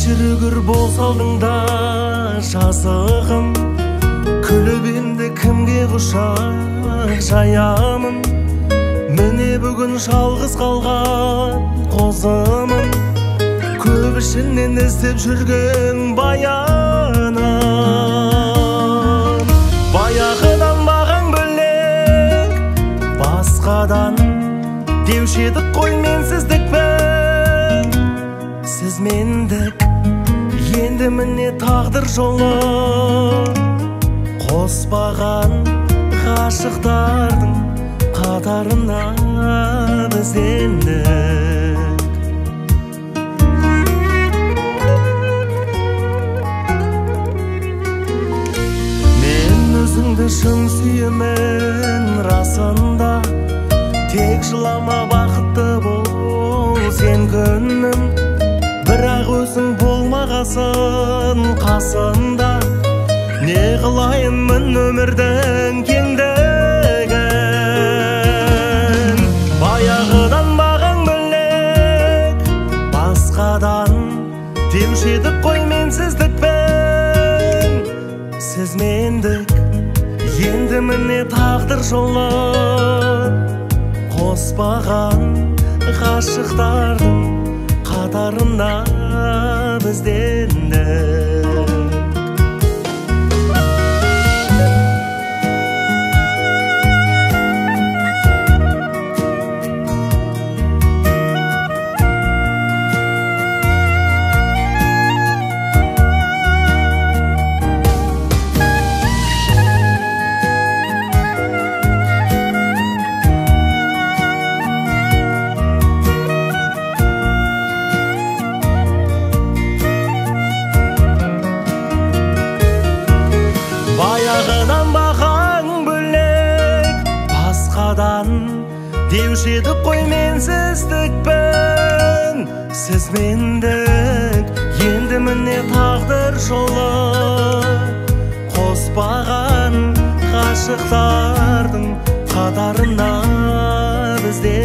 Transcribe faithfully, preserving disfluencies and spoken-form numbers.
кешірігір болсалдың да жазығым, күліп енді кімге құшақ жаямын. Міне бүгін жалғыз қалған қозымын, көп ішінен іздеп жүрген баяным. Баяғыдан маған бөлек басқадан деуші едік қой менсіздікпен. Сіз мендік, енді міне тағдыр жолы, қоспаған ғашықтардың қатарына біз ендік. Мен өзіңді шын сүйемін расында, тек жылама бақытты бол сен күнім. Бірақ өзің болмағасын қасында, не қылайынмын өмірдің кеңдігін. Баяғыдан маған бөлек басқадан деуші едік қой менсіздікпен. Сіз мендік, енді міне тағдыр жолы, қоспаған ғашықтардың қатарына біз ендік. Баяғыдан маған бөлек басқадан деуші едік қой менсіздікпен. Сіз мендік, енді міне тағдыр жолы, қоспаған ғашықтардың қатарына біз